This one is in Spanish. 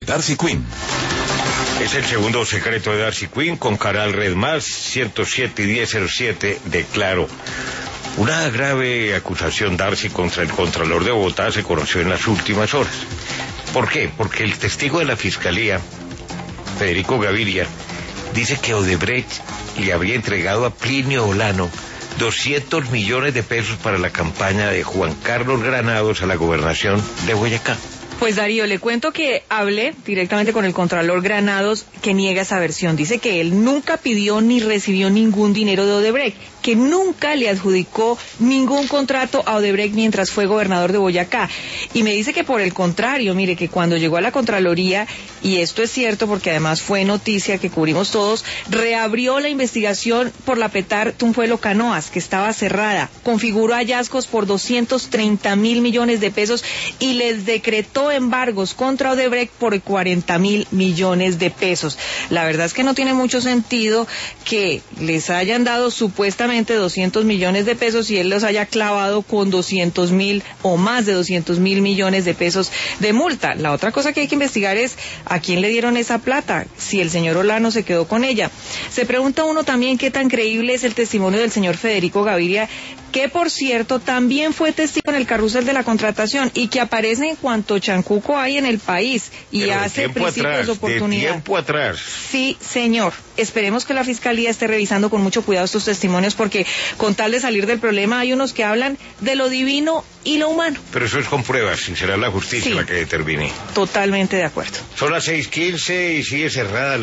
Darcy Quinn. Es el segundo secreto de Darcy Quinn con Caral Red Más 107 y 1007 de Claro. Una grave acusación, Darcy, contra el Contralor de Bogotá se conoció en las últimas horas. ¿Por qué? Porque el testigo de la Fiscalía, Federico Gaviria, dice que Odebrecht le habría entregado a Plinio Olano 200 millones de pesos para la campaña de Juan Carlos Granados a la gobernación de Boyacá. Pues Darío, le cuento que hablé directamente con el Contralor Granados, que niega esa versión. Dice que él nunca pidió ni recibió ningún dinero de Odebrecht, que nunca le adjudicó ningún contrato a Odebrecht mientras fue gobernador de Boyacá. Y me dice que por el contrario, mire, que cuando llegó a la Contraloría, y esto es cierto porque además fue noticia que cubrimos todos, reabrió la investigación por la Petar Tunfuelo Canoas, que estaba cerrada, configuró hallazgos por 230.000 millones de pesos y les decretó embargos contra Odebrecht por 40.000 millones de pesos. La verdad es que no tiene mucho sentido que les hayan dado supuestamente 200 millones de pesos y él los haya clavado con 200.000 o más de 200.000 millones de pesos de multa. La otra cosa que hay que investigar es a quién le dieron esa plata, si el señor Olano se quedó con ella. Se pregunta uno también qué tan creíble es el testimonio del señor Federico Gaviria, que por cierto también fue testigo en el carrusel de la contratación y que aparece en cuanto chancuco hay en el país y pero hace principios de oportunidad. De tiempo atrás. Sí, señor. Esperemos que la Fiscalía esté revisando con mucho cuidado estos testimonios porque con tal de salir del problema hay unos que hablan de lo divino y lo humano. Pero eso es con pruebas y será la justicia la que determine. Totalmente de acuerdo. Son las 6:15 y sigue cerrada la